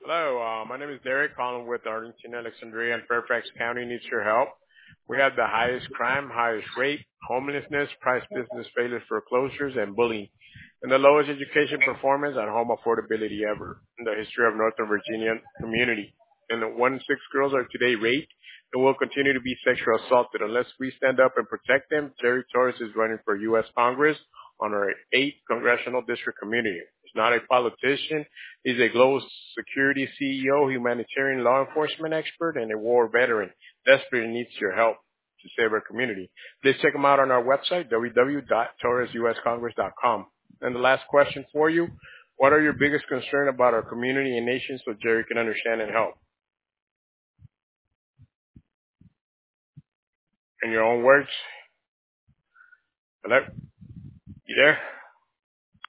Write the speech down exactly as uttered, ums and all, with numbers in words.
Hello, uh, my name is Derek, calling with Arlington, Alexandria, and Fairfax County needs your help. We have the highest crime, highest rate, homelessness, price business failures, foreclosures, and bullying, and the lowest education performance and home affordability ever in the history of Northern Virginia community. And the one in six girls are today raped and will continue to be sexually assaulted unless we stand up and protect them. Jerry Torres is running for U S Congress on our eighth congressional district community. He's not a politician. He's a global security C E O, humanitarian law enforcement expert, and a war veteran. Desperately needs your help to save our community. Please check him out on our website, w w w dot torres u s congress dot com. And the last question for you, what are your biggest concern about our community and nation so Jerry can understand and help? In your own words. Hello? You there?